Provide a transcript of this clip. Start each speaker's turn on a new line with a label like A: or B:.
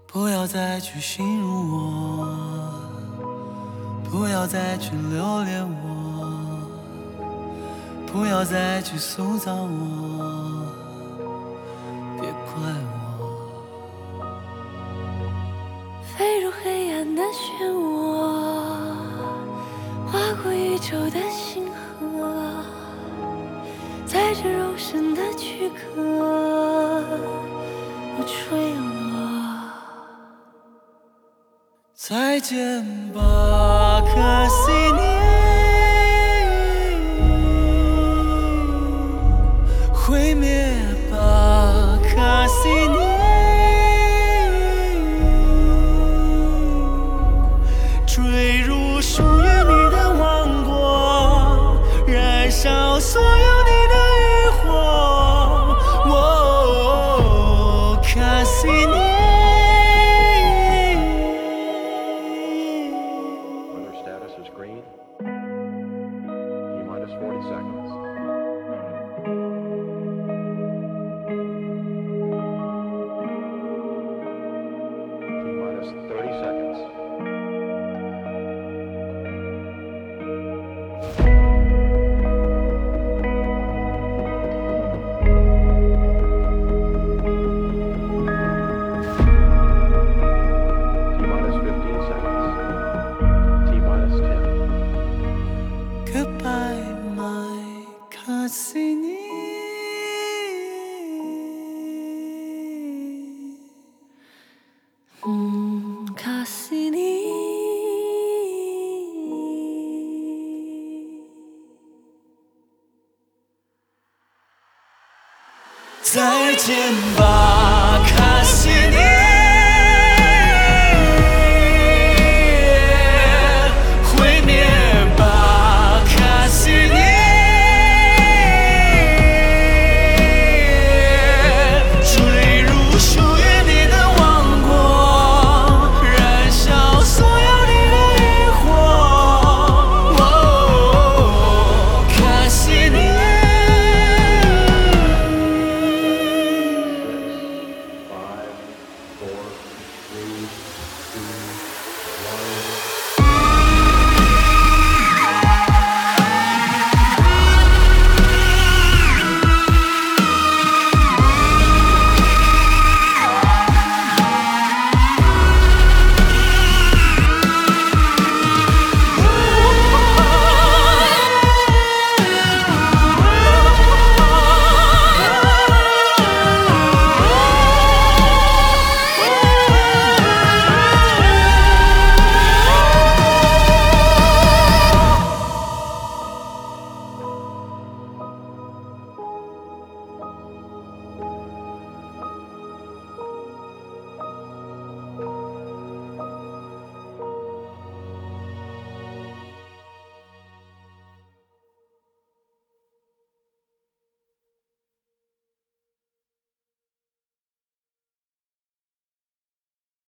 A: 不要再去形容我，不要再去留恋我，不要再去塑造我，别怪我。
B: 飞入黑暗的漩涡，划过宇宙的星河，在这肉身的躯壳，我坠落。
A: 再见吧，可惜你毁灭吧，可惜你坠入属于你的王国，燃烧所有你的欲火。哦，可惜你。
C: Status is green. T-minus 40 seconds. T-minus 30 seconds. T-minus 15 seconds. T-minus 10.
A: Goodbye, my Cassini.
B: Cassini。
A: 再见吧，卡西尼，毁灭吧，卡西尼，坠入属于你的王国，燃烧所有你的欲火。哦，卡西尼。
C: 5, 4, 3, 2, 1.